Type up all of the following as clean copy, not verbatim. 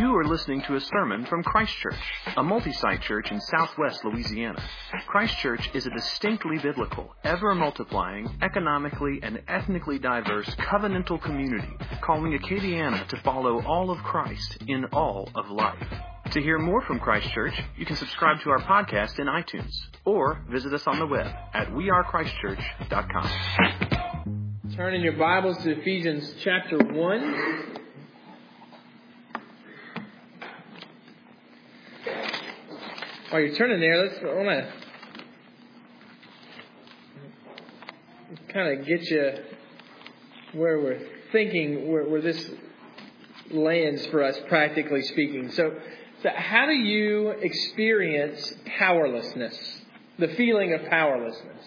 You are listening to a sermon from Christ Church, a multi-site church in southwest Louisiana. Christ Church is a distinctly biblical, ever-multiplying, economically and ethnically diverse covenantal community calling Acadiana to follow all of Christ in all of life. To hear more from Christ Church, you can subscribe to our podcast in iTunes or visit us on the web at wearechristchurch.com. Turn in your Bibles to Ephesians chapter 1. While you're turning there, I want to kind of get you where we're thinking, where this lands for us, practically speaking. So how do you experience powerlessness, the feeling of powerlessness?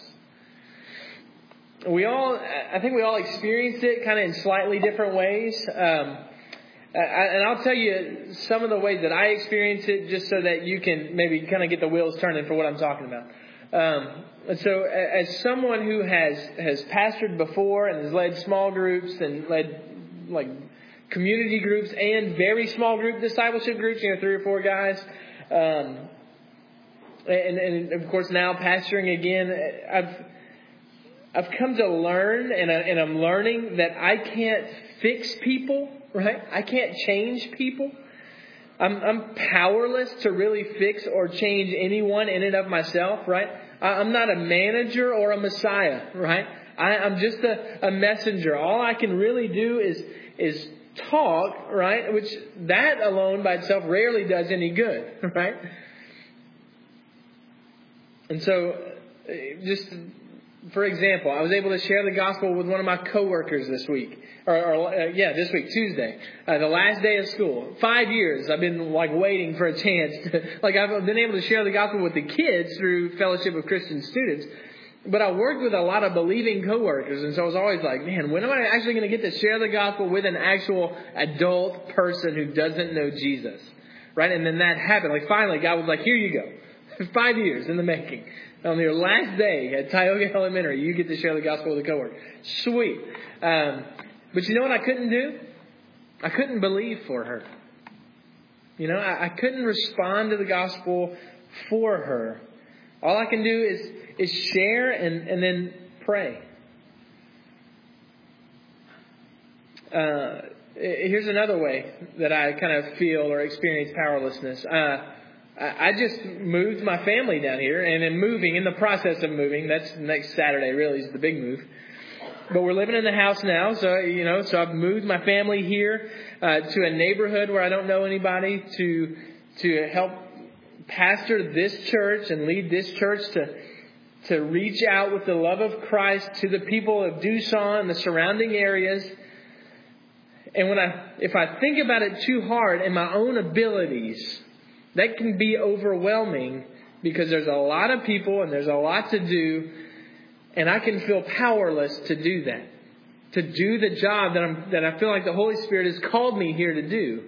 I think we all experience it kind of in slightly different ways. And I'll tell you some of the ways that I experience it just so that you can maybe kind of get the wheels turning for what I'm talking about. So as someone who has pastored before and has led small groups and led like community groups and very small group discipleship groups, 3 or 4 guys, and of course now pastoring again, I've come to learn and I'm learning that I can't fix people. Right? I can't change people. I'm powerless to really fix or change anyone in and of myself, right? I'm not a manager or a Messiah, right? I'm just a messenger. All I can really do is talk, right? Which that alone by itself rarely does any good, right? And so, just for example, I was able to share the gospel with one of my coworkers this week. This week, Tuesday, the last day of school. 5 years I've been waiting for a chance to, I've been able to share the gospel with the kids through Fellowship of Christian Students. But I worked with a lot of believing coworkers, and so I was always like, man, when am I actually going to get to share the gospel with an actual adult person who doesn't know Jesus? Right? And then that happened. Finally, God was like, here you go. 5 years in the making. On your last day at Tioga Elementary, you get to share the gospel with a coworker. Sweet. But you know what I couldn't do? I couldn't believe for her. I couldn't respond to the gospel for her. All I can do is share and then pray. Here's another way that I kind of feel or experience powerlessness. I just moved my family down here, and in the process of moving, that's next Saturday really is the big move. But we're living in the house now, so I've moved my family here to a neighborhood where I don't know anybody to help pastor this church and lead this church to reach out with the love of Christ to the people of Doosan and the surrounding areas. And if I think about it too hard and my own abilities, that can be overwhelming because there's a lot of people and there's a lot to do. And I can feel powerless to do that, to do the job that I feel like the Holy Spirit has called me here to do.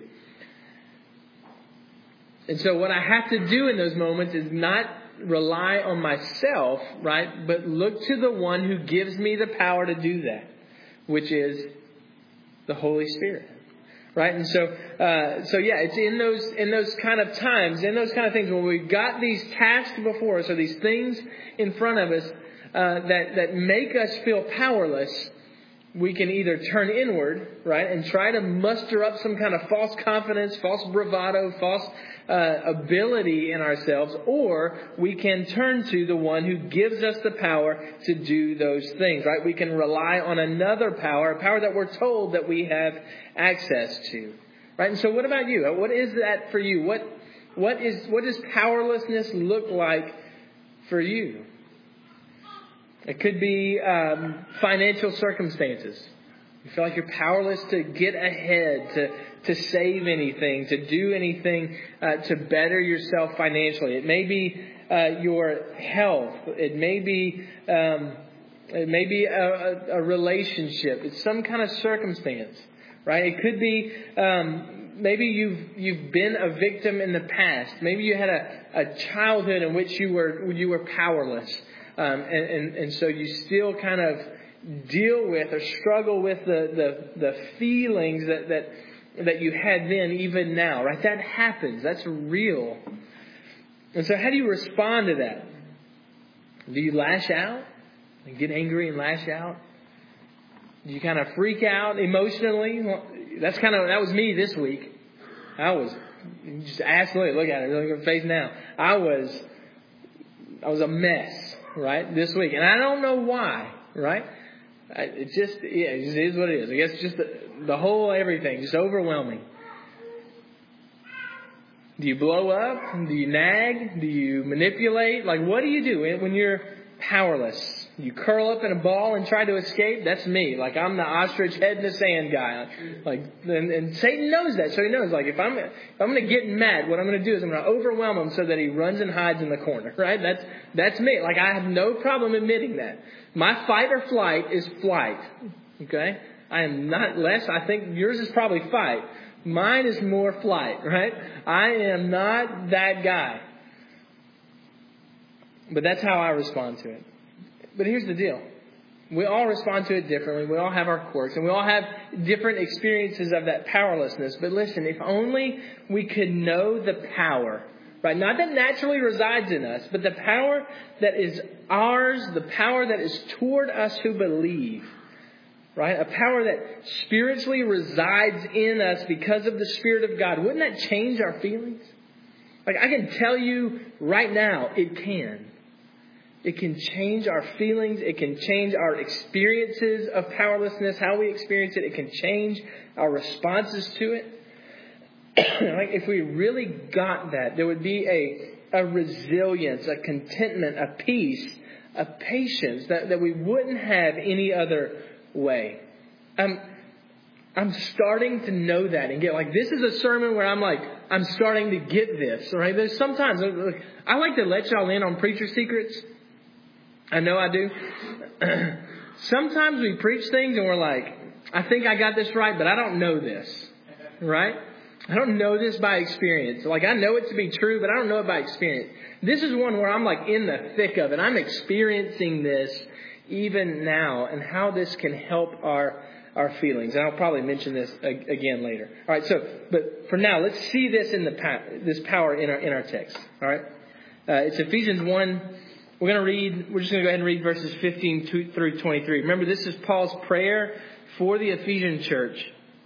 And so what I have to do in those moments is not rely on myself, right? But look to the one who gives me the power to do that, which is the Holy Spirit. Right? And so it's in those kind of times, in those kind of things when we've got these tasks before us or these things in front of us that make us feel powerless, we can either turn inward, right, and try to muster up some kind of false confidence, false bravado, false ability in ourselves, or we can turn to the one who gives us the power to do those things, right? We can rely on another power, a power that we're told that we have access to, right? And so what about you? What is that for you? What does powerlessness look like for you? It could be financial circumstances. You feel like you're powerless to get ahead, to save anything, to do anything to better yourself financially. It may be your health. It may be a relationship. It's some kind of circumstance, right? It could be maybe you've been a victim in the past. Maybe you had a childhood in which you were powerless. And so you still kind of deal with or struggle with the feelings that that you had then, even now, right? That happens. That's real. And so how do you respond to that? Do you lash out and get angry and lash out? Do you kind of freak out emotionally? That was me this week. Just ask, look at it, look at her face now. I was a mess, right, this week. And I don't know why, right? It just is what it is. I guess just the whole everything, just overwhelming. Do you blow up? Do you nag? Do you manipulate? Like, what do you do when you're powerless? You curl up in a ball and try to escape? That's me. Like, I'm the ostrich head in the sand guy. Like, and Satan knows that. So he knows, like, if I'm going to get mad, what I'm going to do is I'm going to overwhelm him so that he runs and hides in the corner, right? That's me. Like, I have no problem admitting that. My fight or flight is flight. Okay? I am not less. I think yours is probably fight. Mine is more flight, right? I am not that guy. But that's how I respond to it. But here's the deal. We all respond to it differently. We all have our quirks. And we all have different experiences of that powerlessness. But listen, if only we could know the power, right? Not that naturally resides in us, but the power that is ours, the power that is toward us who believe. Right? A power that spiritually resides in us because of the Spirit of God. Wouldn't that change our feelings? Like, I can tell you right now, it can. It can change our feelings. It can change our experiences of powerlessness, how we experience it. It can change our responses to it. Like, if we really got that, there would be a resilience, a contentment, a peace, a patience that we wouldn't have any other way. I'm starting to know that and get like, this is a sermon where I'm starting to get this, right? There's sometimes, I like to let y'all in on preacher secrets. I know I do. Sometimes we preach things and we're like, I think I got this right, but I don't know this, right? I don't know this by experience. Like, I know it to be true, but I don't know it by experience. This is one where I'm like in the thick of it. I'm experiencing this even now, and how this can help our feelings. And I'll probably mention this again later. All right. But for now, let's see this in this power in our text. All right. It's Ephesians 1. We're just going to go ahead and read verses 15 through 23. Remember, this is Paul's prayer for the Ephesian church.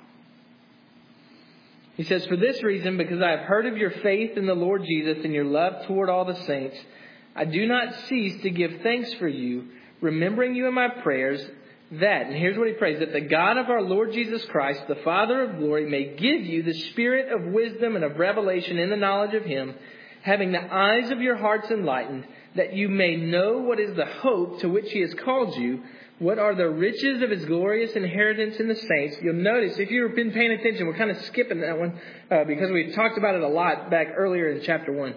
He says, "For this reason, because I have heard of your faith in the Lord Jesus and your love toward all the saints, I do not cease to give thanks for you, remembering you in my prayers, that," and here's what he prays, "that the God of our Lord Jesus Christ, the Father of glory, may give you the spirit of wisdom and of revelation in the knowledge of him, having the eyes of your hearts enlightened, that you may know what is the hope to which he has called you, what are the riches of his glorious inheritance in the saints." You'll notice, if you've been paying attention, we're kind of skipping that one because we talked about it a lot back earlier in chapter 1.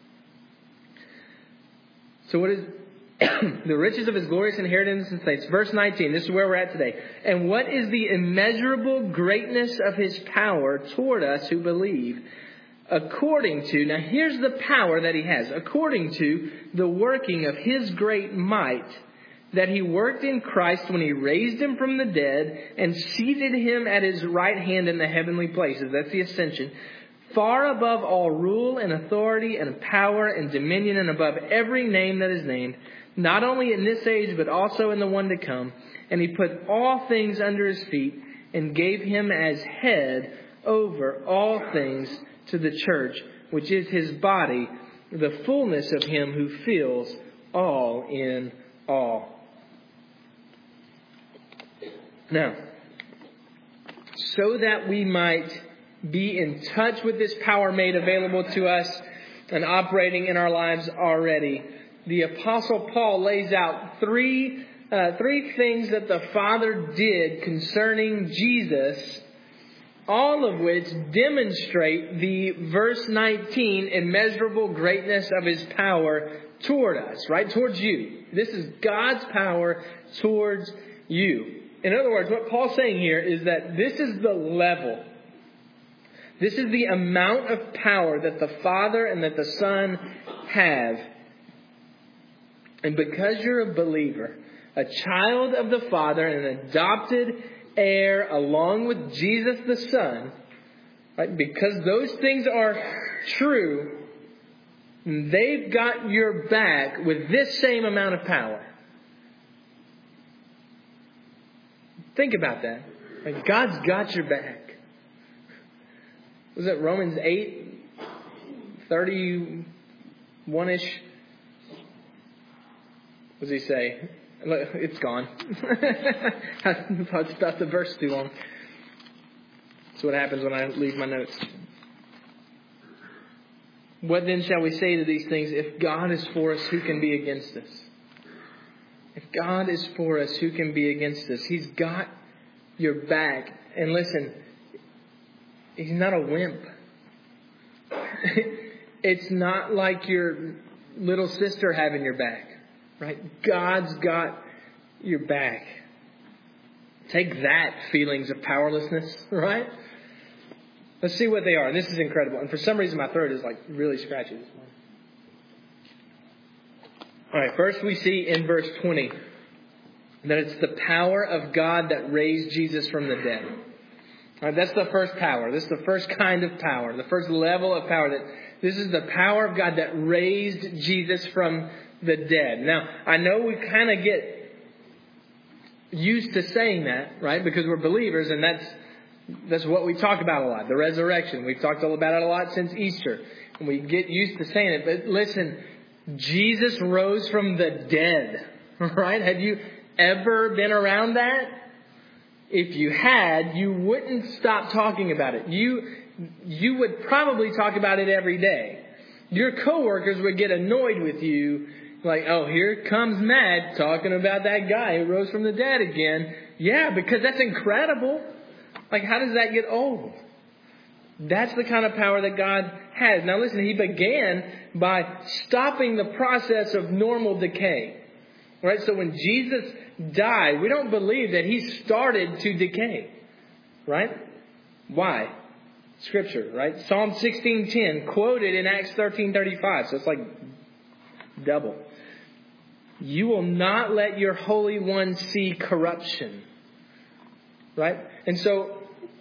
So what is the riches of his glorious inheritance in the saints? Verse 19, this is where we're at today. "And what is the immeasurable greatness of his power toward us who believe? According to," now here's the power that he has, "according to the working of his great might, that he worked in Christ when he raised him from the dead and seated him at his right hand in the heavenly places." That's the ascension. "Far above all rule and authority and power and dominion, and above every name that is named, not only in this age but also in the one to come. And he put all things under his feet and gave him as head over all things to the church, which is his body, the fullness of him who fills all in all." Now, so that we might be in touch with this power made available to us and operating in our lives already, the Apostle Paul lays out three things that the Father did concerning Jesus, all of which demonstrate the verse 19 immeasurable greatness of his power toward us, right? Towards you. This is God's power towards you. In other words, what Paul's saying here is that this is the level. This is the amount of power that the Father and that the Son have. And because you're a believer, a child of the Father, and an adopted heir along with Jesus the Son, Right? Because those things are true, they've got your back with this same amount of power. Think about that. Like, God's got your back. Was it Romans 8:31-ish? What does he say? It's gone. I thought about the verse too long. That's what happens when I leave my notes. What then shall we say to these things? If God is for us, who can be against us? If God is for us, who can be against us? He's got your back. And listen, He's not a wimp. It's not like your little sister having your back. Right? God's got your back. Take that, feelings of powerlessness, right? Let's see what they are. This is incredible. And for some reason, my throat is like really scratchy this morning. All right, first we see in verse 20 that it's the power of God that raised Jesus from the dead. All right, that's the first power. This is the first kind of power, the first level of power. That this is the power of God that raised Jesus from the dead. Now, I know we kind of get used to saying that, right? Because we're believers, and that's what we talk about a lot, the resurrection. We've talked about it a lot since Easter. And we get used to saying it. But listen, Jesus rose from the dead, right? Have you ever been around that? If you had, you wouldn't stop talking about it. You would probably talk about it every day. Your coworkers would get annoyed with you. Like, oh, here comes Matt talking about that guy who rose from the dead again. Yeah, because that's incredible. Like, how does that get old? That's the kind of power that God has. Now listen, He began by stopping the process of normal decay. Right? So when Jesus died, we don't believe that He started to decay. Right? Why? Scripture, right? Psalm 16:10, quoted in Acts 13:35. So it's like double. You will not let your Holy One see corruption. Right? And so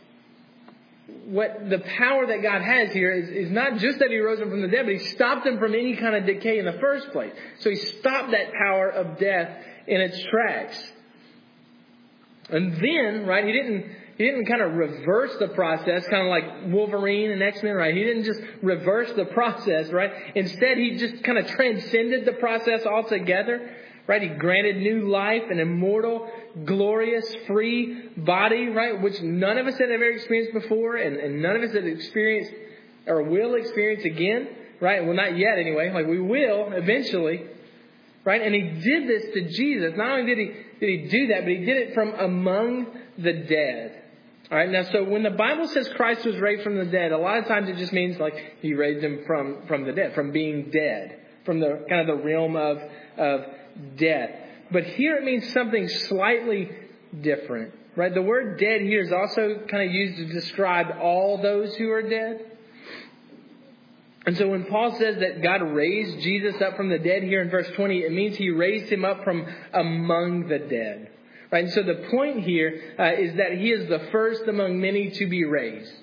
what the power that God has here is not just that He rose him from the dead, but He stopped him from any kind of decay in the first place. So He stopped that power of death in its tracks. And then, right, He didn't kind of reverse the process, kind of like Wolverine and X-Men, right? He didn't just reverse the process, right? Instead, He just kind of transcended the process altogether, right? He granted new life, an immortal, glorious, free body, right? Which none of us had ever experienced before, and none of us had experienced or will experience again, right? Well, not yet anyway. Like, we will eventually, right? And He did this to Jesus. Not only did He do that, but He did it from among the dead. All right, now, so when the Bible says Christ was raised from the dead, a lot of times it just means like He raised Him from the dead, from being dead, from the kind of the realm of death. But here it means something slightly different, right? The word dead here is also kind of used to describe all those who are dead. And so when Paul says that God raised Jesus up from the dead here in verse 20, it means He raised Him up from among the dead. Right? And so the point here is that He is the first among many to be raised.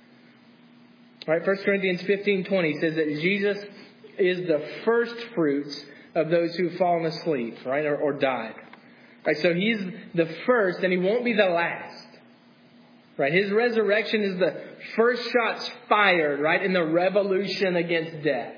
Right? 1 Corinthians 15:20 says that Jesus is the first fruits of those who've fallen asleep, right, or died. Right? So He's the first, and He won't be the last. Right? His resurrection is the first shots fired, right, in the revolution against death.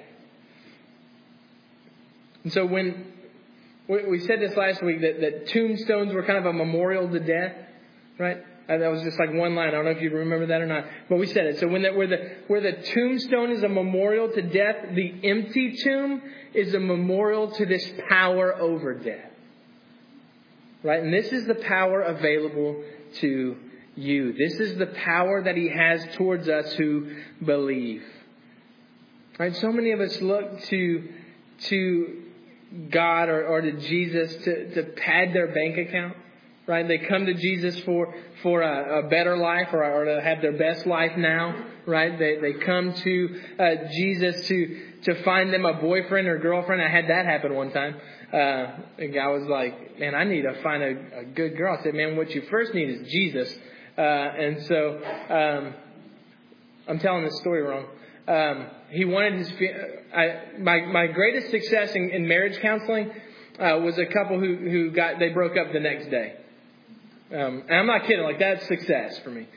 And so when we said this last week that tombstones were kind of a memorial to death, right? That was just like one line. I don't know if you remember that or not, but we said it. So where the tombstone is a memorial to death, the empty tomb is a memorial to this power over death, right? And this is the power available to you. This is the power that He has towards us who believe. Right? So many of us look to God or to Jesus to pad their bank account, right? They come to Jesus for a better life or to have their best life now, right? They come to Jesus to find them a boyfriend or girlfriend. I had that happen one time. A guy was like, man, I need to find a good girl. I said, man, what you first need is Jesus. And so I'm telling this story wrong. He wanted my greatest success in marriage counseling was a couple who broke up the next day. And I'm not kidding. Like, that's success for me.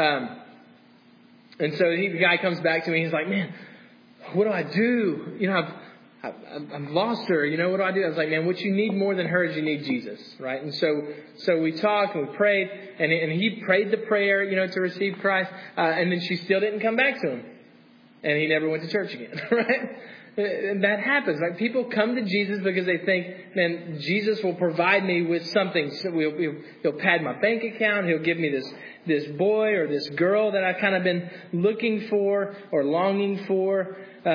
And so the guy comes back to me. He's like, man, what do I do? You know, I've lost her. You know, what do I do? I was like, man, what you need more than her is you need Jesus, right? And so we talked and we prayed, and he prayed the prayer, you know, to receive Christ, and then she still didn't come back to him, and he never went to church again, right? And that happens. Like, people come to Jesus because they think, man, Jesus will provide me with something. So he'll pad my bank account. He'll give me this boy or this girl that I've kind of been looking for or longing for.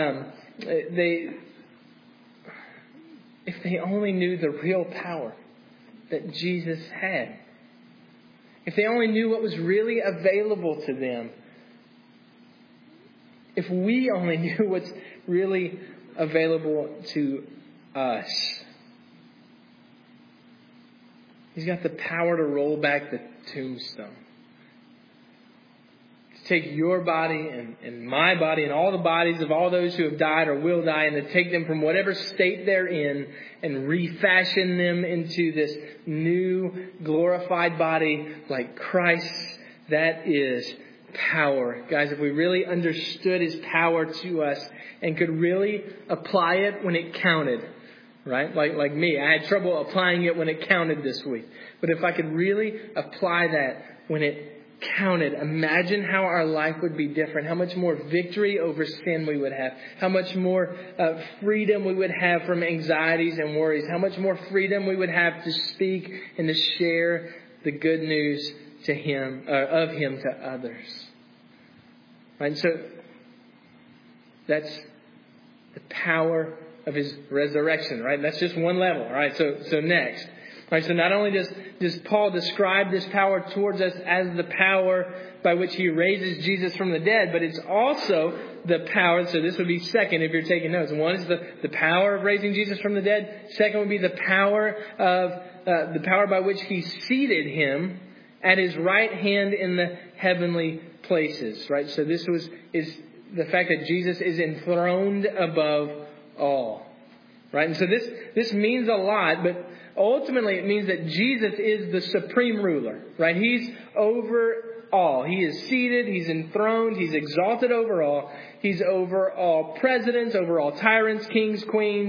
If they only knew the real power that Jesus had. If they only knew what was really available to them. If we only knew what's really available to us. He's got the power to roll back the tombstone. Take your body and my body and all the bodies of all those who have died or will die, and to take them from whatever state they're in and refashion them into this new glorified body like Christ. That is power. Guys, if we really understood His power to us and could really apply it when it counted, right? Like me, I had trouble applying it when it counted this week. But if I could really apply that when it counted, imagine how our life would be different, how much more victory over sin we would have, how much more freedom we would have from anxieties and worries, how much more freedom we would have to speak and to share the good news to Him, of Him to others. Right? So that's the power of His resurrection, right? That's just one level, all right? So next. All right, so not only does Paul describe this power towards us as the power by which he raises Jesus from the dead, but it's also the power. So this would be second if you're taking notes. One is the power of raising Jesus from the dead. Second would be the power by which He seated Him at His right hand in the heavenly places. Right. So this is the fact that Jesus is enthroned above all. Right. And so this means a lot, but ultimately, it means that Jesus is the supreme ruler, right? He's over all. He is seated. He's enthroned. He's exalted over all. He's over all presidents, over all tyrants, kings, queens,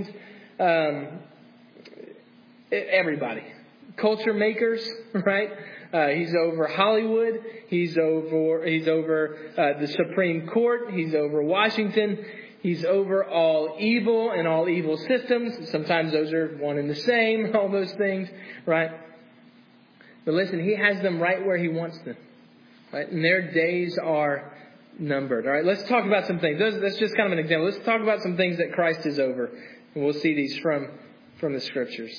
everybody. Culture makers, right? He's over Hollywood. He's over the Supreme Court. He's over Washington. He's over all evil and all evil systems. Sometimes those are one and the same, all those things, right? But listen, He has them right where He wants them, right? And their days are numbered. All right, let's talk about some things. That's just kind of an example. Let's talk about some things that Christ is over. And we'll see these from the Scriptures.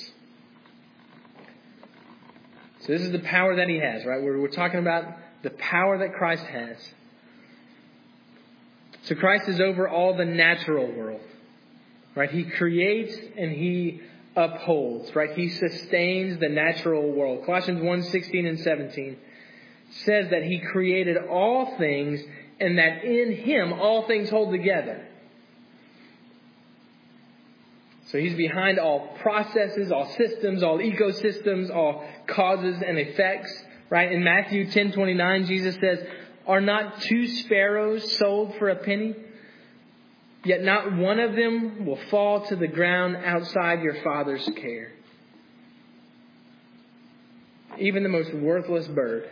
So this is the power that He has, right? We're talking about the power that Christ has. So Christ is over all the natural world, right? He creates and He upholds, right? He sustains the natural world. Colossians 1:16 and 17 says that He created all things and that in Him all things hold together. So He's behind all processes, all systems, all ecosystems, all causes and effects, right? In Matthew 10:29, Jesus says, "Are not 2 sparrows sold for a penny? Yet not one of them will fall to the ground outside your Father's care." Even the most worthless bird.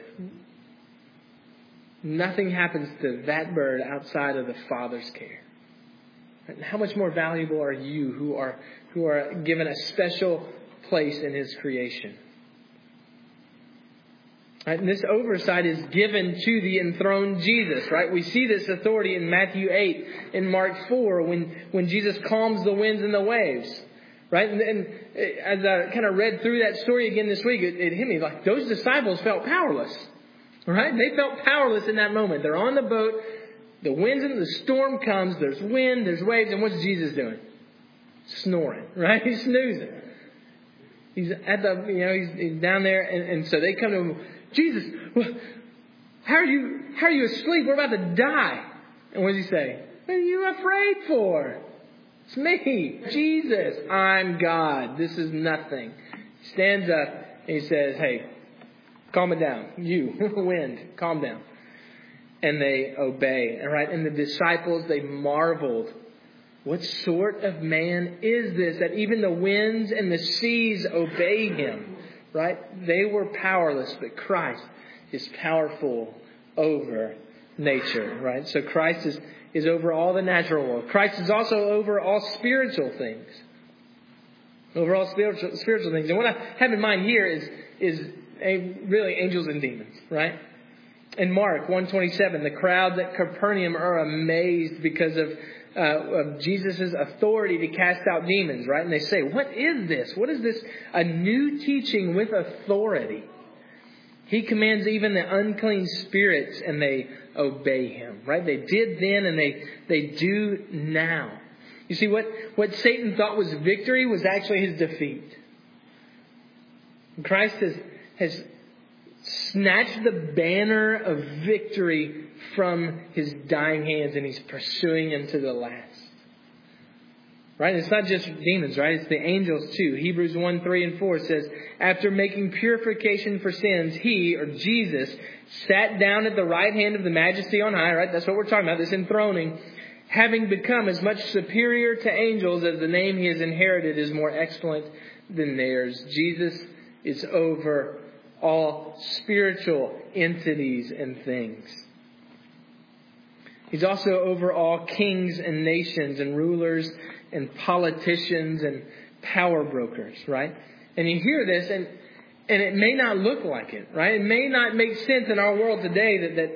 Nothing happens to that bird outside of the Father's care. And how much more valuable are you who are given a special place in His creation? Right, and this oversight is given to the enthroned Jesus, right? We see this authority in Matthew 8, in Mark 4, when Jesus calms the winds and the waves, right? And as I kind of read through that story again this week, it hit me like those disciples felt powerless, right? They felt powerless in that moment. They're on the boat, the winds and the storm comes, there's wind, there's waves, and what's Jesus doing? Snoring, right? He's snoozing. He's at he's down there, and so they come to Him. Jesus, how are you asleep? We're about to die. And what does he say? What are you afraid for? It's me, Jesus. I'm God. This is nothing. He stands up and he says, hey, calm it down. You, wind, calm down. And they obey. All right. And the disciples, they marveled. What sort of man is this that even the winds and the seas obey him? Right? They were powerless, but Christ is powerful over nature. Right? So Christ is over all the natural world. Christ is also over all spiritual things. Over all spiritual things. And what I have in mind here is really angels and demons. Right? In Mark 1:27, the crowd at Capernaum are amazed because of Jesus' authority to cast out demons, right? And they say, what is this? What is this? A new teaching with authority. He commands even the unclean spirits and they obey him, right? They did then and they do now. You see, what Satan thought was victory was actually his defeat. Christ has snatched the banner of victory from his dying hands and he's pursuing him to the last. Right? It's not just demons, right? It's the angels too. Hebrews 1:3-4 says, after making purification for sins, he, or Jesus, sat down at the right hand of the Majesty on high, right? That's what we're talking about, this enthroning. Having become as much superior to angels as the name he has inherited is more excellent than theirs. Jesus is over all spiritual entities and things. He's also over all kings and nations and rulers and politicians and power brokers, right? And you hear this and it may not look like it, right? It may not make sense in our world today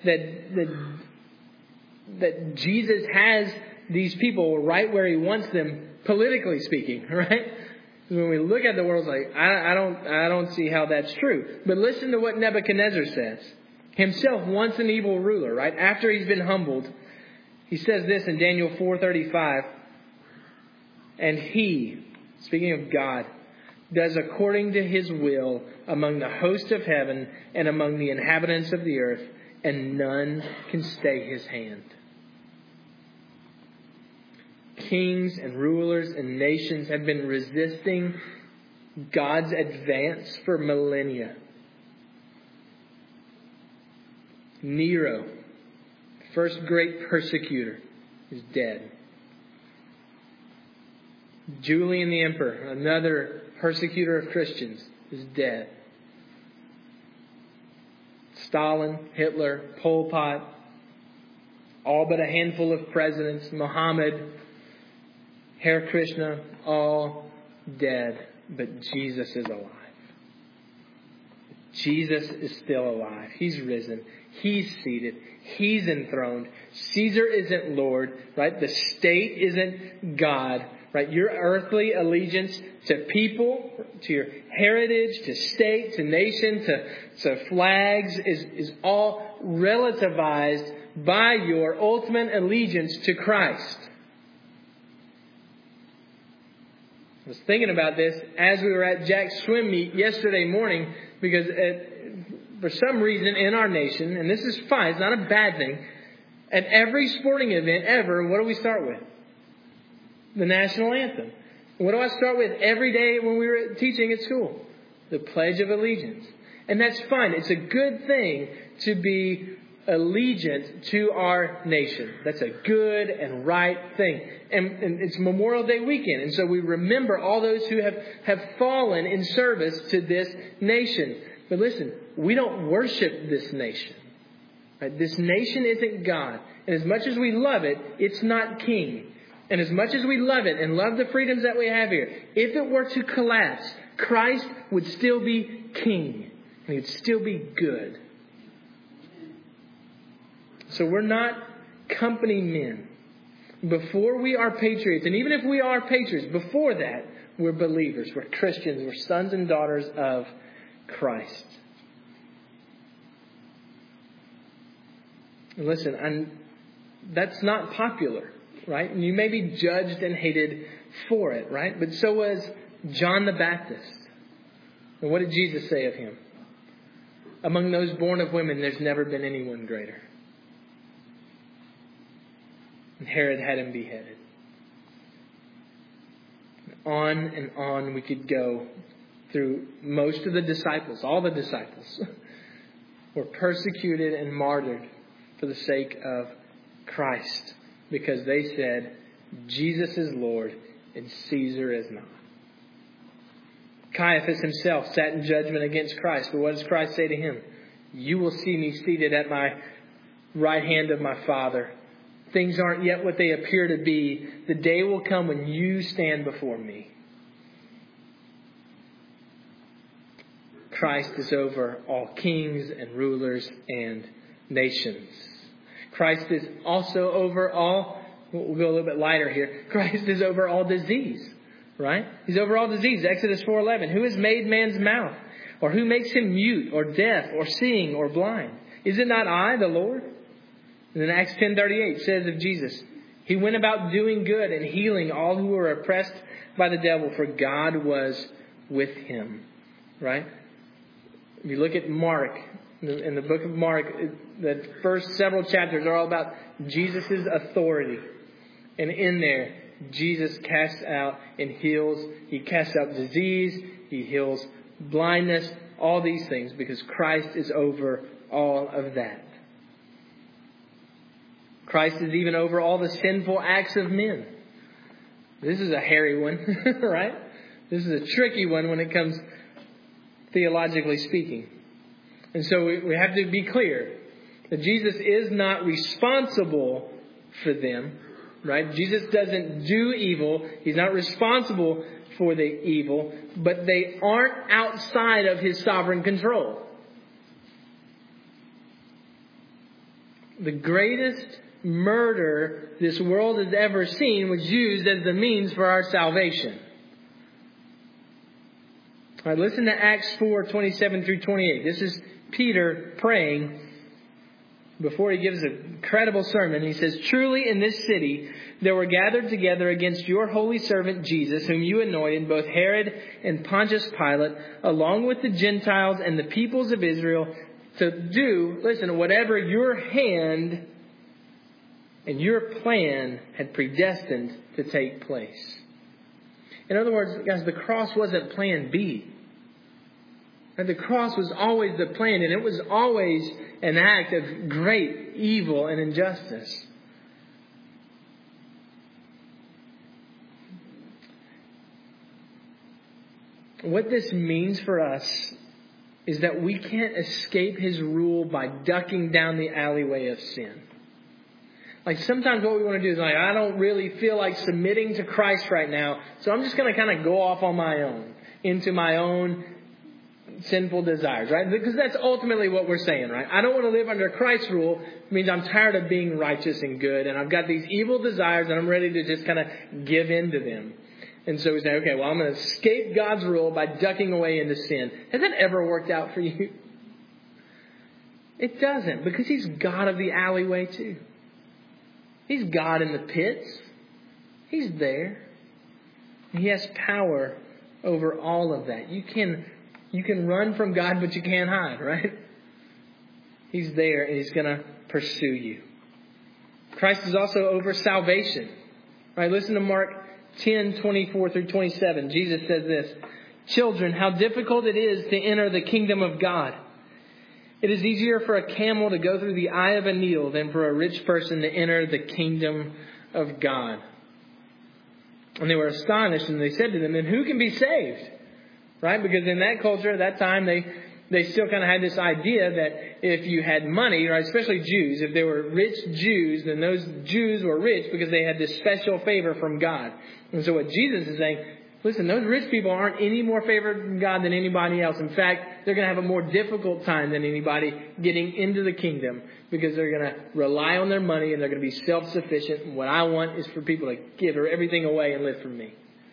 that Jesus has these people right where he wants them, politically speaking, right? When we look at the world, it's like, I don't see how that's true. But listen to what Nebuchadnezzar says. Himself once an evil ruler, right? After he's been humbled, he says this in Daniel 4:35. And he, speaking of God, does according to his will among the host of heaven and among the inhabitants of the earth, and none can stay his hand. Kings and rulers and nations have been resisting God's advance for millennia. Nero, first great persecutor, is dead. Julian the Emperor, another persecutor of Christians, is dead. Stalin, Hitler, Pol Pot, all but a handful of presidents, Muhammad, Hare Krishna, all dead. But Jesus is alive. Jesus is still alive. He's risen. He's seated. He's enthroned. Caesar isn't Lord, right? The state isn't God, right? Your earthly allegiance to people, to your heritage, to state, to nation, to flags is all relativized by your ultimate allegiance to Christ. I was thinking about this as we were at Jack's swim meet yesterday morning because for some reason in our nation, and this is fine, it's not a bad thing, at every sporting event ever, what do we start with? The national anthem. What do I start with every day when we were teaching at school? The Pledge of Allegiance. And that's fine. It's a good thing to be allegiant to our nation. That's a good and right thing. And it's Memorial Day weekend. And so we remember all those who have fallen in service to this nation. But listen, we don't worship this nation. Right? This nation isn't God. And as much as we love it, it's not king. And as much as we love it and love the freedoms that we have here, if it were to collapse, Christ would still be king. And he would still be good. So we're not company men. Before we are patriots, and even if we are patriots, before that, we're believers. We're Christians. We're sons and daughters of Christ. And listen, that's not popular, right? And you may be judged and hated for it, right? But so was John the Baptist. And what did Jesus say of him? Among those born of women, there's never been anyone greater. And Herod had him beheaded. On and on we could go through most of the disciples. All the disciples were persecuted and martyred for the sake of Christ, because they said, Jesus is Lord and Caesar is not. Caiaphas himself sat in judgment against Christ. But what does Christ say to him? You will see me seated at my right hand of my Father. Things aren't yet what they appear to be. The day will come when you stand before me. Christ is over all kings and rulers and nations. Christ is also over all, we'll go a little bit lighter here. Christ is over all disease, right? He's over all disease. Exodus 4:11. Who has made man's mouth? Or who makes him mute or deaf or seeing or blind? Is it not I, the Lord? And then Acts 10:38 says of Jesus, He went about doing good and healing all who were oppressed by the devil, for God was with him. Right? If you look at Mark, in the book of Mark, the first several chapters are all about Jesus' authority. And in there, Jesus casts out and heals. He casts out disease. He heals blindness. All these things, because Christ is over all of that. Christ is even over all the sinful acts of men. This is a hairy one, right? This is a tricky one when it comes theologically speaking. And so we have to be clear that Jesus is not responsible for them, right? Jesus doesn't do evil. He's not responsible for the evil, but they aren't outside of His sovereign control. The greatest murder this world has ever seen was used as the means for our salvation. All right, listen to Acts 4:27 through 28. This is Peter praying before he gives an incredible sermon. He says, Truly in this city there were gathered together against your holy servant Jesus, whom you anointed, both Herod and Pontius Pilate, along with the Gentiles and the peoples of Israel, to do, listen, whatever your hand and your plan had predestined to take place. In other words, guys, the cross wasn't plan B. And the cross was always the plan, and it was always an act of great evil and injustice. What this means for us is that we can't escape His rule by ducking down the alleyway of sin. Like sometimes what we want to do is like, I don't really feel like submitting to Christ right now, so I'm just going to kind of go off on my own, into my own sinful desires, right? Because that's ultimately what we're saying, right? I don't want to live under Christ's rule. It means I'm tired of being righteous and good, and I've got these evil desires, and I'm ready to just kind of give in to them. And so we say, okay, well, I'm going to escape God's rule by ducking away into sin. Has that ever worked out for you? It doesn't, because He's God of the alleyway too. He's God in the pits. He's there. He has power over all of that. You can run from God, but you can't hide, right? He's there, and He's going to pursue you. Christ is also over salvation. Right? Listen to Mark 10:24 through 27. Jesus says this, Children, how difficult it is to enter the kingdom of God. It is easier for a camel to go through the eye of a needle than for a rich person to enter the kingdom of God. And they were astonished, and they said to them, Then who can be saved? Right? Because in that culture, at that time, they still kind of had this idea that if you had money, right, especially Jews, if they were rich Jews, then those Jews were rich because they had this special favor from God. And so what Jesus is saying, listen, those rich people aren't any more favored from God than anybody else. In fact, they're going to have a more difficult time than anybody getting into the kingdom because they're going to rely on their money and they're going to be self-sufficient. And what I want is for people to give everything away and live for me.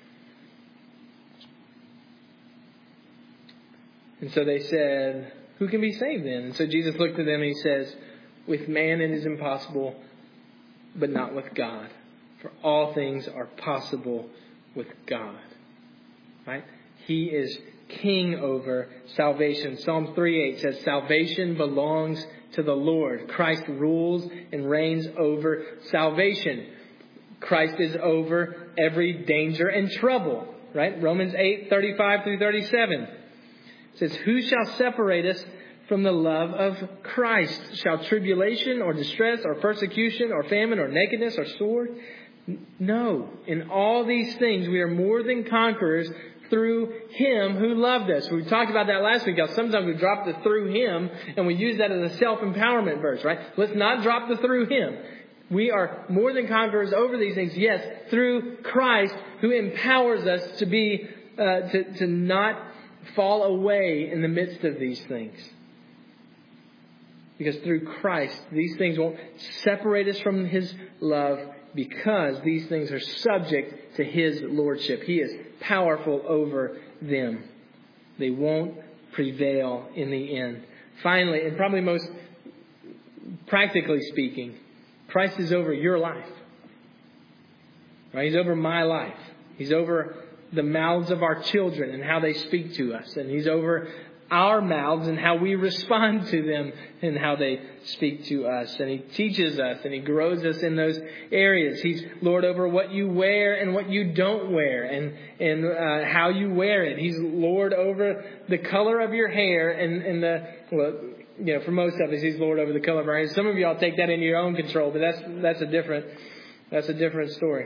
And so they said, who can be saved then? And so Jesus looked at them and He says, with man it is impossible, but not with God. For all things are possible with God. Right? He is king over salvation. Psalm 3:8 says, salvation belongs to the Lord. Christ rules and reigns over salvation. Christ is over every danger and trouble. Right? Romans 8:35 through 37. It says, who shall separate us from the love of Christ? Shall tribulation or distress or persecution or famine or nakedness or sword? No. In all these things we are more than conquerors through Him who loved us. We talked about that last week. Sometimes we drop the through Him and we use that as a self-empowerment verse, right? Let's not drop the through Him. We are more than conquerors over these things. Yes, through Christ who empowers us to be, to not fall away in the midst of these things. Because through Christ, these things won't separate us from His love, because these things are subject to His lordship. He is powerful over them. They won't prevail in the end. Finally, and probably most practically speaking, Christ is over your life. Right? He's over my life. He's over the mouths of our children and how they speak to us. And He's over our mouths and how we respond to them and how they speak to us. And He teaches us and He grows us in those areas. He's Lord over what you wear and what you don't wear and how you wear it. He's Lord over the color of your hair and for most of us, He's Lord over the color of our hair. Some of y'all take that into your own control, but that's a different story.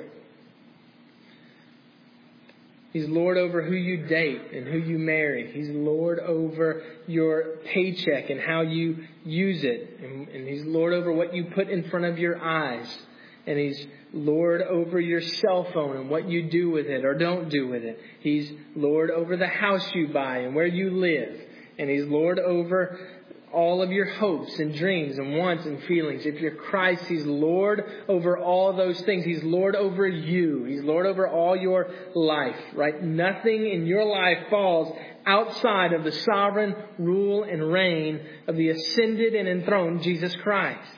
He's Lord over who you date and who you marry. He's Lord over your paycheck and how you use it. And He's Lord over what you put in front of your eyes. And He's Lord over your cell phone and what you do with it or don't do with it. He's Lord over the house you buy and where you live. And He's Lord over all of your hopes and dreams and wants and feelings. If you're Christ, He's Lord over all those things. He's Lord over you. He's Lord over all your life, right? Nothing in your life falls outside of the sovereign rule and reign of the ascended and enthroned Jesus Christ.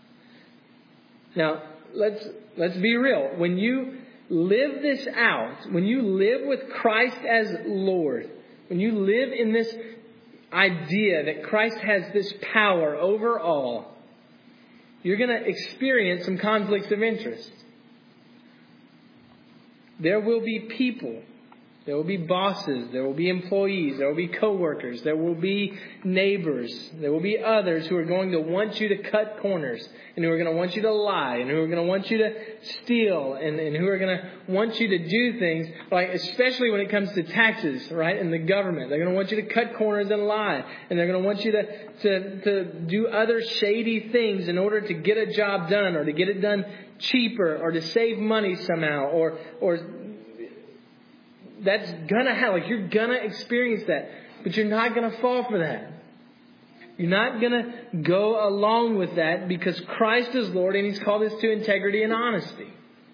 Now, let's be real. When you live this out, when you live with Christ as Lord, when you live in this idea that Christ has this power over all, you're going to experience some conflicts of interest. There will be people. There will be bosses. There will be employees. There will be coworkers. There will be neighbors. There will be others who are going to want you to cut corners and who are going to want you to lie and who are going to want you to steal and who are going to want you to do things, like especially when it comes to taxes, right? And the government. They're going to want you to cut corners and lie. And they're going to want you to do other shady things in order to get a job done or to get it done cheaper or to save money somehow or that's gonna happen. Like, you're gonna experience that, but you're not gonna fall for that. You're not gonna go along with that because Christ is Lord and He's called us to integrity and honesty.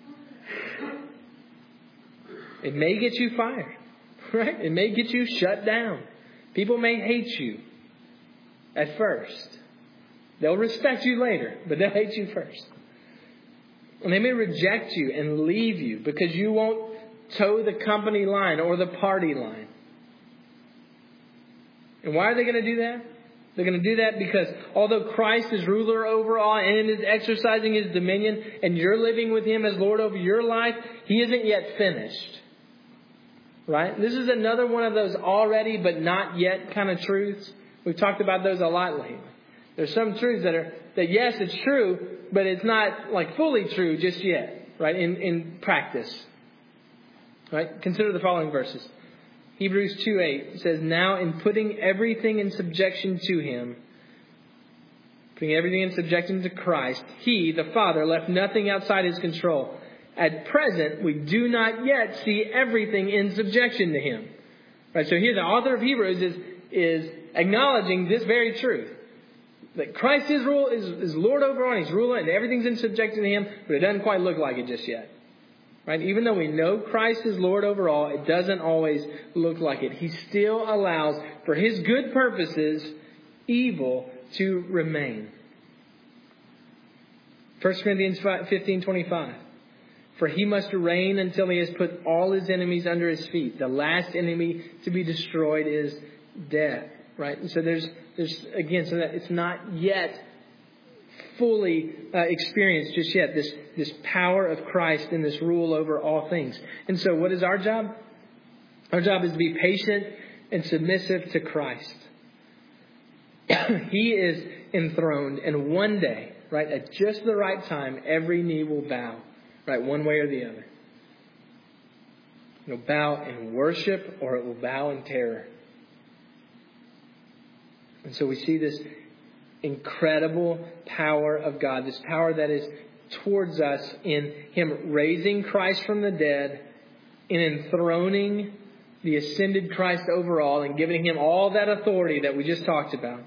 It may get you fired, right? It may get you shut down. People may hate you at first. They'll respect you later, but they'll hate you first. And they may reject you and leave you because you won't toe the company line or the party line. And why are they going to do that? They're going to do that because although Christ is ruler over all and is exercising His dominion and you're living with Him as Lord over your life, He isn't yet finished. Right? This is another one of those already but not yet kind of truths. We've talked about those a lot lately. There's some truths that yes, it's true, but it's not like fully true just yet, right? In practice. Right? Consider the following verses. Hebrews 2:8 says, now in putting everything in subjection to Him, putting everything in subjection to Christ, He, the Father, left nothing outside His control. At present, we do not yet see everything in subjection to Him. Right? So here the author of Hebrews is acknowledging this very truth. That Christ is Lord over all, He's ruler, and everything's in subjection to Him, but it doesn't quite look like it just yet. Right? Even though we know Christ is Lord over all, it doesn't always look like it. He still allows, for His good purposes, evil to remain. 1 Corinthians 15:25. For He must reign until He has put all His enemies under His feet. The last enemy to be destroyed is death. Right? And so there's again, so that it's not yet fully experienced just yet, this power of Christ and this rule over all things. And so what is our job? Our job is to be patient and submissive to Christ. He is enthroned, and one day, right, at just the right time, every knee will bow, right, one way or the other. It will bow in worship or it will bow in terror. And so we see this incredible power of God, this power that is towards us in Him raising Christ from the dead, in enthroning the ascended Christ over all and giving Him all that authority that we just talked about.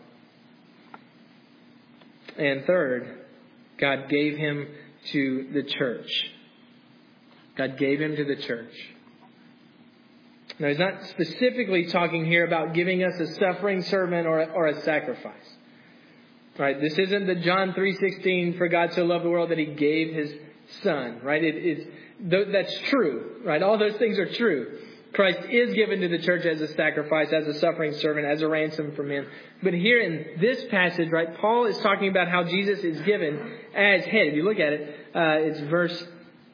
And third, God gave Him to the church. God gave Him to the church. Now, He's not specifically talking here about giving us a suffering servant or a sacrifice. Right? This isn't the John 3:16, for God so loved the world that He gave His Son. Right? That's true. Right? All those things are true. Christ is given to the church as a sacrifice, as a suffering servant, as a ransom for men. But here in this passage, right, Paul is talking about how Jesus is given as head. If you look at it, it's verse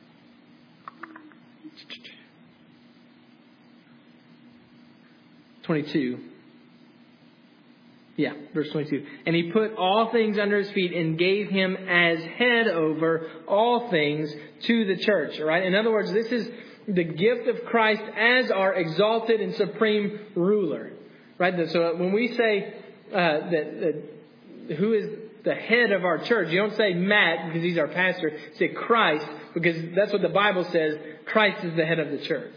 22. Yeah, verse 22. And He put all things under His feet and gave Him as head over all things to the church. Right? In other words, this is the gift of Christ as our exalted and supreme ruler. Right? So when we say that who is the head of our church, you don't say Matt because he's our pastor. You say Christ because that's what the Bible says. Christ is the head of the church.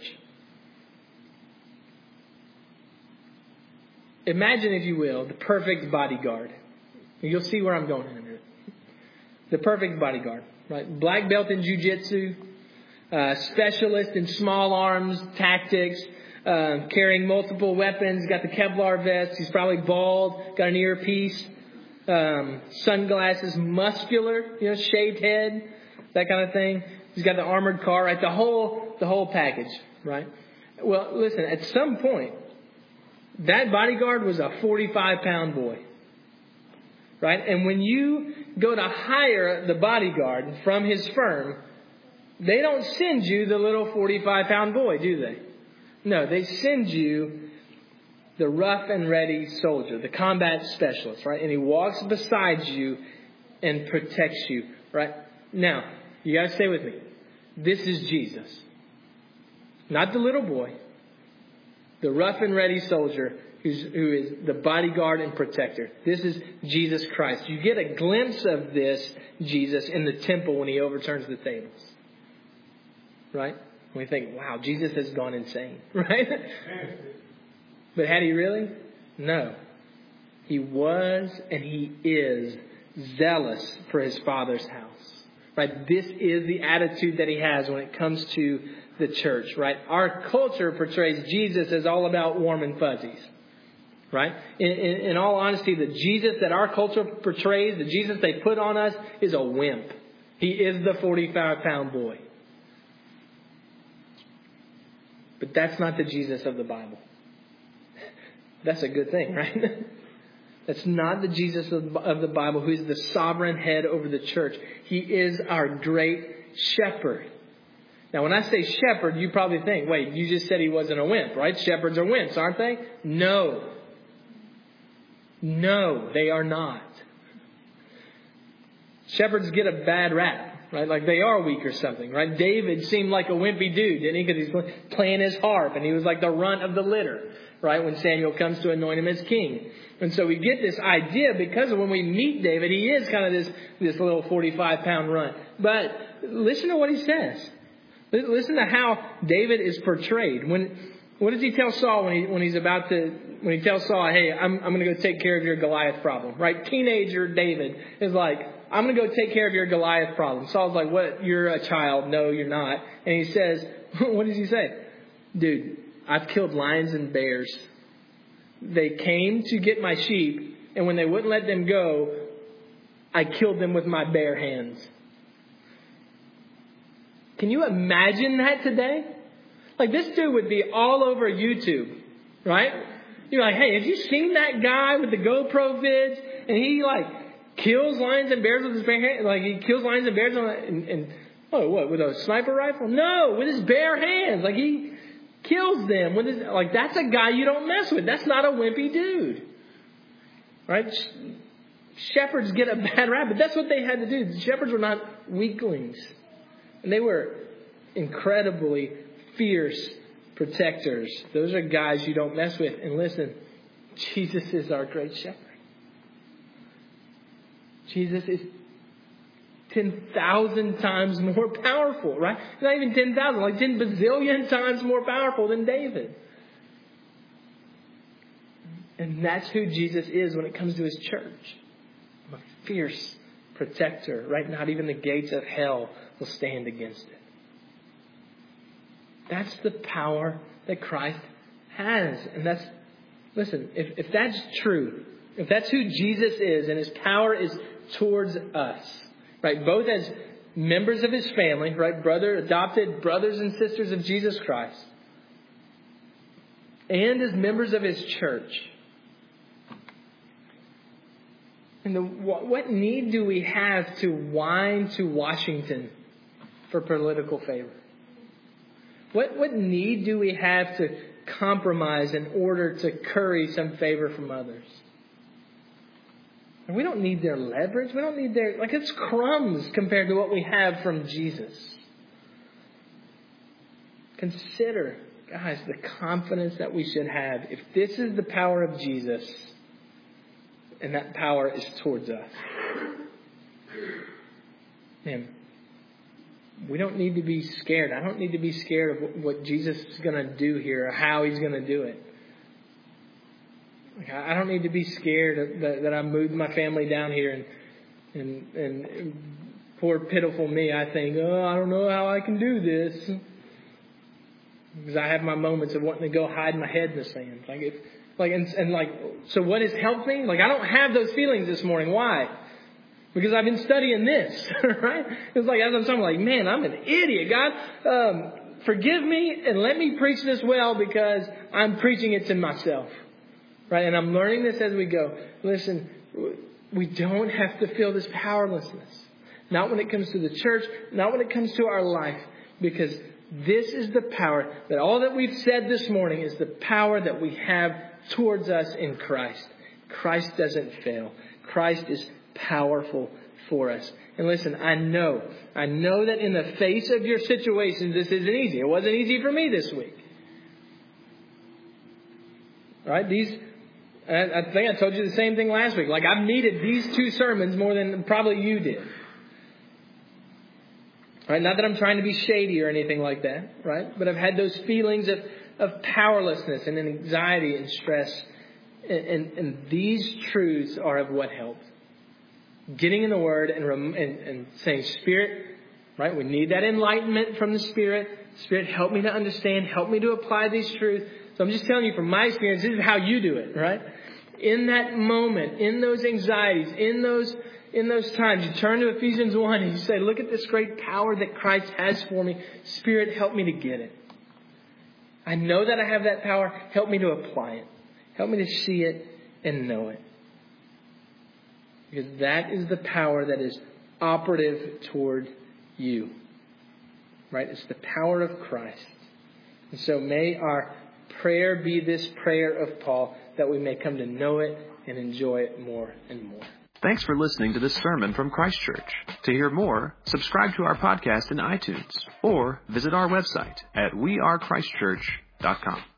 Imagine, if you will, the perfect bodyguard. You'll see where I'm going in a minute. The perfect bodyguard. Right? Black belt in jiu-jitsu. Specialist in small arms tactics, carrying multiple weapons, got the Kevlar vest, he's probably bald, got an earpiece, sunglasses, muscular, shaved head, that kind of thing. He's got the armored car, right? The whole package, right? Well, listen, at some point, that bodyguard was a 45-pound boy, right? And when you go to hire the bodyguard from his firm, they don't send you the little 45-pound boy, do they? No, they send you the rough and ready soldier, the combat specialist, right? And he walks beside you and protects you, right? Now, you got to stay with me. This is Jesus. Not the little boy. The rough and ready soldier who is the bodyguard and protector. This is Jesus Christ. You get a glimpse of this Jesus in the temple when He overturns the tables. Right? We think, wow, Jesus has gone insane. Right? But had He really? No. He was and He is zealous for His Father's house. Right? This is the attitude that He has when it comes to the church. Right? Our culture portrays Jesus as all about warm and fuzzies. Right? In all honesty, the Jesus that our culture portrays, the Jesus they put on us, is a wimp. He is the 45-pound boy. But that's not the Jesus of the Bible. That's a good thing, right? That's not the Jesus of the Bible who is the sovereign head over the church. He is our great shepherd. Now, when I say shepherd, you probably think, wait, you just said He wasn't a wimp, right? Shepherds are wimps, aren't they? No. No, they are not. Shepherds get a bad rap. Right, like they are weak or something, right? David seemed like a wimpy dude, didn't he? Because he's playing his harp and he was like the runt of the litter, right? When Samuel comes to anoint him as king. And so we get this idea because when we meet David, he is kind of this little 45-pound runt. But listen to what he says. Listen to how David is portrayed. What does he tell Saul when he tells Saul, hey, I'm going to go take care of your Goliath problem, right? Teenager David is like, I'm going to go take care of your Goliath problem. Saul's like, what? You're a child. No, you're not. And he says, what does he say? Dude, I've killed lions and bears. They came to get my sheep, and when they wouldn't let them go, I killed them with my bare hands. Can you imagine that today? Like, this dude would be all over YouTube, right? You're like, hey, have you seen that guy with the GoPro vids? And he kills lions and bears with his bare hands. Like, he kills lions and bears with a sniper rifle? No, with his bare hands. Like, he kills them with his, like, that's a guy you don't mess with. That's not a wimpy dude. Right? Shepherds get a bad rap, but that's what they had to do. The shepherds were not weaklings. And they were incredibly fierce protectors. Those are guys you don't mess with. And listen, Jesus is our great shepherd. Jesus is 10,000 times more powerful, right? Not even 10,000, like 10 bazillion times more powerful than David. And that's who Jesus is when it comes to his church. A fierce protector, right? Not even the gates of hell will stand against it. That's the power that Christ has. And that's, listen, if that's true, if that's who Jesus is and his power is towards us, right? Both as members of his family, right? Adopted brothers and sisters of Jesus Christ, and as members of his church. And what need do we have to whine to Washington for political favor? What need do we have to compromise in order to curry some favor from others? And we don't need their leverage. We don't need their, like, it's crumbs compared to what we have from Jesus. Consider, guys, the confidence that we should have. If this is the power of Jesus, and that power is towards us, man, we don't need to be scared. I don't need to be scared of what Jesus is going to do here or how he's going to do it. I don't need to be scared that I moved my family down here and poor pitiful me, I think, I don't know how I can do this. Because I have my moments of wanting to go hide my head in the sand. So what has helped me? Like, I don't have those feelings this morning. Why? Because I've been studying this, right? It's like, as I'm talking, like, man, I'm an idiot. God, forgive me and let me preach this well because I'm preaching it to myself. Right? And I'm learning this as we go. Listen, we don't have to feel this powerlessness. Not when it comes to the church, not when it comes to our life. Because this is the power that all that we've said this morning is the power that we have towards us in Christ. Christ doesn't fail. Christ is powerful for us. And listen, I know that in the face of your situations, this isn't easy. It wasn't easy for me this week. All right? I think I told you the same thing last week. Like, I've needed these two sermons more than probably you did. Right? Not that I'm trying to be shady or anything like that, right? But I've had those feelings of powerlessness and anxiety and stress. And these truths are of what helped. Getting in the Word and saying, Spirit, right? We need that enlightenment from the Spirit. Spirit, help me to understand. Help me to apply these truths. So I'm just telling you from my experience, this is how you do it, right? In that moment, in those anxieties, in those times, you turn to Ephesians 1 and you say, look at this great power that Christ has for me. Spirit, help me to get it. I know that I have that power. Help me to apply it. Help me to see it and know it. Because that is the power that is operative toward you. Right? It's the power of Christ. And so may our prayer be this prayer of Paul, that we may come to know it and enjoy it more and more. Thanks for listening to this sermon from Christ Church. To hear more, subscribe to our podcast in iTunes or visit our website at wearechristchurch.com.